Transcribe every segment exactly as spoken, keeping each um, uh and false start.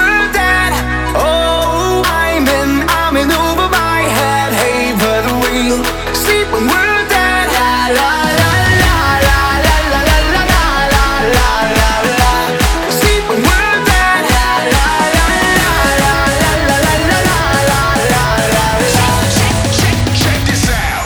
we're dead. Oh, I'm in, I'm in over my head. Hey, but we'll sleep when we're dead. La la la la la la la la la la la la la. Sleep when we're dead. La la la la la la la la la la la la. Check, check, check this out.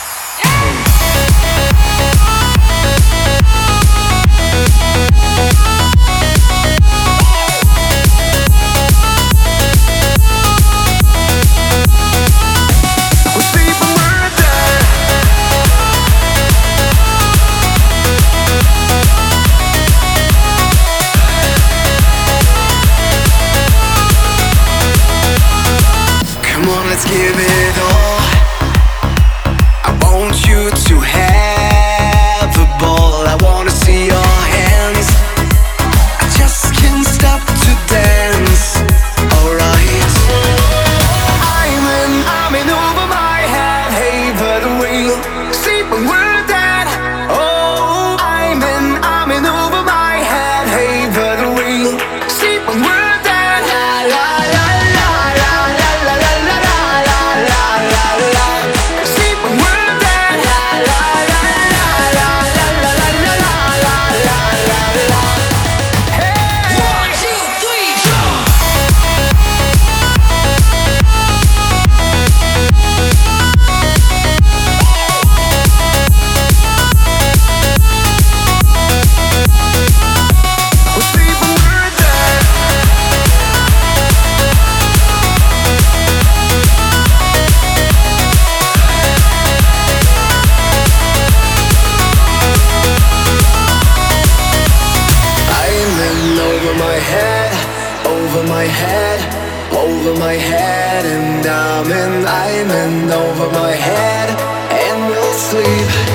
Come on, let's give it all. I want you to have the ball. I wanna see your hands. I just can't stop to dance. Alright. I'm in, I'm in over my head. Hey, but we'll sleep when we're dead. Oh, I'm in, I'm in over my head. Hey, but we'll sleep when we're dead. La la la la la la la la la la la la la. Sleep when we're dead. La la la la la la la la la la la la. Hey! One, two, three, jump! We'll sleep when we're dead. I'm in over my head, over my head, over my head, and I'm in, I'm in over my head, and we'll sleep.